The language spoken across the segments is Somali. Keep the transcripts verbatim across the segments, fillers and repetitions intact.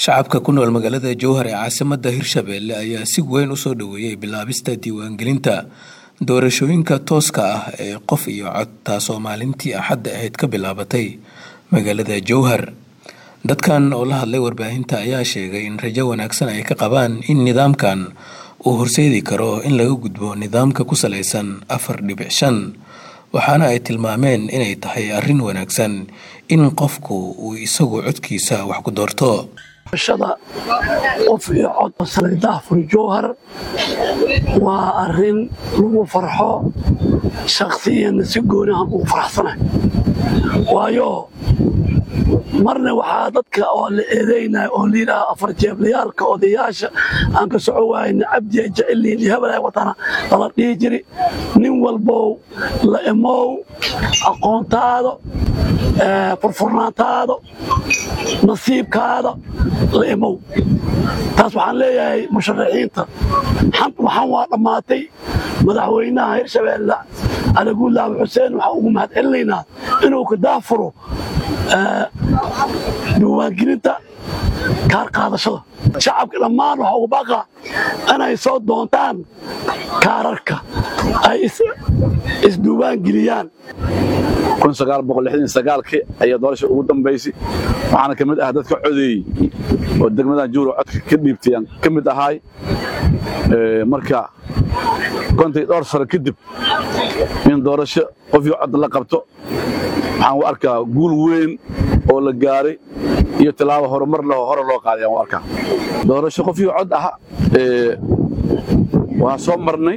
shacabka ku nool magaalada Jowhar ee caasimadda Hirshabelle ayaa si weyn u soo dhaweeyay bilaabista diiwaangelinta doorashooyinka tooska ah ee qof iyo cod taasoo maalintii Axad ahayd ka bilaabatay magaalada Jowhar. Dadkan oo la hadlay warbaahinta ayaa sheegay in rajo wanaagsan ay ka qabaan in nidaamkan uu horseedi karo in laga gudbo nidaamka ku saleysan afar dhibic shan, waxaana ay tilmaameen inay tahay arrin wanaagsan in qofku uu isagu codkiisa wax ku doorto. shada qof iyo cod saleydaha fur Jowhar waa arrin lagu farxo shakhsiyan si gooni ah ugu faraxsanahay, waayo marna waxaa dadka oo la eedeynaa oo liiraa afar jeeblayaalka odayaasha aan ka soco waayna cabdi jaceliin hebelay watana la dhihi jiri nin walbo la emow aqoontaada furfurnaantaada nasiibkaada la emow. taas waxaan leeyahay musharaxiinta waxaan waa dhammaatay madaxweynaha Hirshabelle Ali Guulaaw Xuseen waxaan ugu mahadcelinaynaa inuu ka daafuro diiwaangelinta kaar qaadashada. shacabka dhammaan waxa ugu baqa inay soo doontaan kaararka ay isdiiwaangeliyaan. kun sagaal boqol lixdan iyo sagaal ayaa doorasho ugu dambeysay, waxaana ka mid ah dadka codeeyay oo degmada Jowhar codka ka dhiibtayaan ka mid ahay. marka kontii dhowr sano kadib in doorasho qof iyo cod la qabto waxaan u arkaa guul weyn oo la gaaray iyo tilaabo horumar leh oo hore loo qaaday. aan u arkaa doorasho qof iyo cod ah ee waa soo marnay,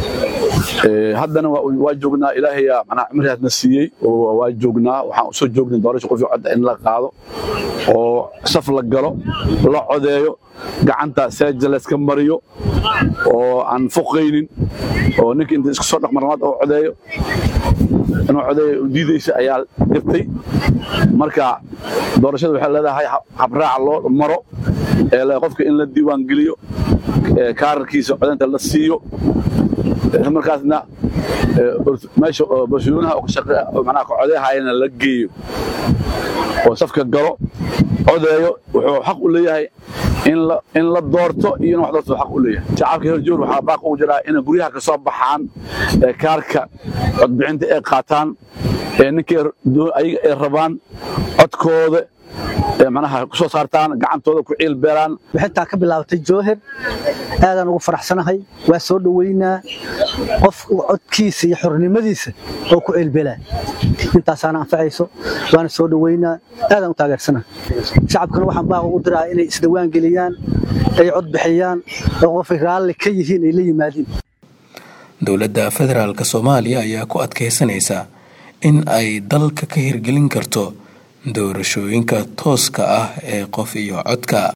haddana waa joognaa. ilaahay macna cimriyaadna siiyey oo waa joognaa. waxaan u soo joognay doorasho qof iyo cod in la qaado oo saf la galo la codeeyo gacanta saajil iska mariyo oo aan fuqaynin oo ninka inta isku soo dhaqmarnaad oo codeeyo inuu codeeyo diidaysa ayaa jirtay. marka doorashada waxay leedahay habraac loo maro ee la qofka in la diiwaan geliyo kaararkiisa codeynta la siiyo, markaasna meesha bulshooyinka oo shaqeeya macnaha ka codeeyayna la geeyo oo safka galo codeeyo. wuxuu xaq u leeyahay in la in la doorto iyo in wax doorto xaq u leeyahay. shacabka reer Jowhar waxa baaq u jira in guryaha ka soo baxaan kaarka codbixinta ay qaataan ninkii ay rabaan codkooda macnaha ku soo saartaan gacantooda ku ciil beeraan. waxay ka bilaabatay Jowhar aadan ugu faraxsanahay, waa soo dhaweynaa qof codkiisa iyo xornimadiisa oo ku ciil beelaa intaas aan anfacayso. waana soo dhaweynaa aadan u taageersanahay. shacabkana waxaan baa ugu diraa inay isdawaan geliyaan ay cod bixiyaan oo qof raalli ka yihiin ay la yimaadeen. dowladda federaalka Soomaaliya ayaa ku adkeysanaysa in ay dalka ka hirgelin karto doorashooyinka tooska ah ee qof iyo codka.